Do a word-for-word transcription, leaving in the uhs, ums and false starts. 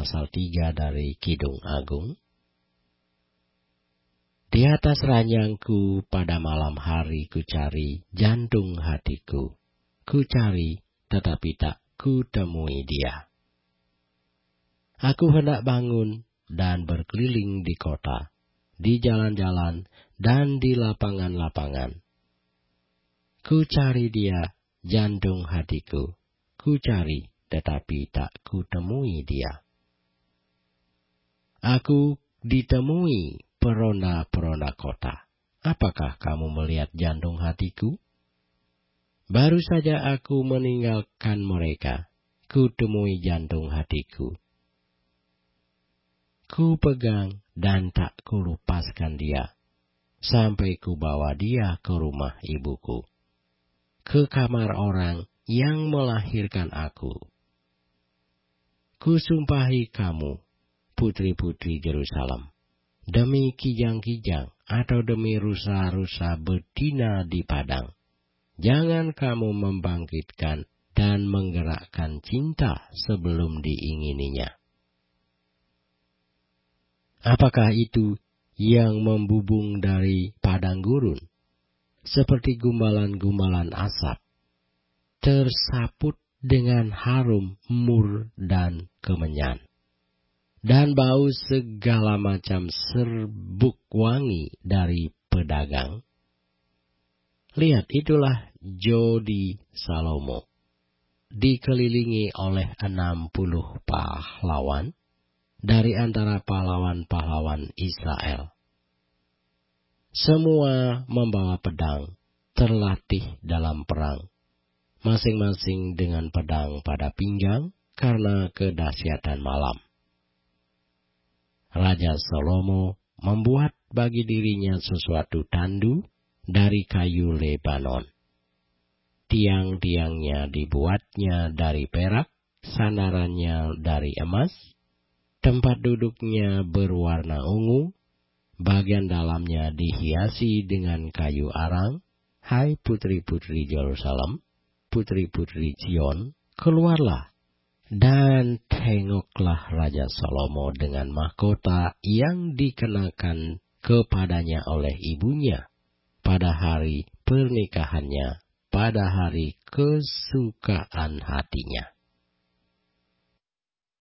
pasal tiga dari Kidung Agung. Di atas ranjangku pada malam hari ku cari jantung hatiku. Ku cari tetapi tak ku temui dia. Aku hendak bangun dan berkeliling di kota, di jalan-jalan dan di lapangan-lapangan. Ku cari dia, jantung hatiku. Ku cari tetapi tak ku temui dia. Aku ditemui peronda-peronda kota. Apakah kamu melihat jantung hatiku? Baru saja aku meninggalkan mereka, ku temui jantung hatiku. Ku pegang dan tak ku lepaskan dia, sampai ku bawa dia ke rumah ibuku, ke kamar orang yang melahirkan aku. Ku sumpahi kamu, putri-putri Yerusalem, demi kijang-kijang atau demi rusa-rusa betina di padang, jangan kamu membangkitkan dan menggerakkan cinta sebelum diingininya. Apakah itu yang membubung dari padang gurun, seperti gumbalan-gumbalan asap, tersaput dengan harum mur dan kemenyan, dan bau segala macam serbuk wangi dari pedagang? Lihat, itulah Jodi Salomo, dikelilingi oleh enam puluh pahlawan dari antara pahlawan-pahlawan Israel. Semua membawa pedang, terlatih dalam perang, masing-masing dengan pedang pada pinggang karena kedahsyatan malam. Raja Salomo membuat bagi dirinya sesuatu tandu dari kayu Lebanon. Tiang-tiangnya dibuatnya dari perak, sandarannya dari emas, tempat duduknya berwarna ungu, bagian dalamnya dihiasi dengan kayu arang. Hai putri-putri Yerusalem, putri-putri Zion, keluarlah dan tengoklah Raja Salomo dengan mahkota yang dikenakan kepadanya oleh ibunya pada hari pernikahannya, pada hari kesukaan hatinya.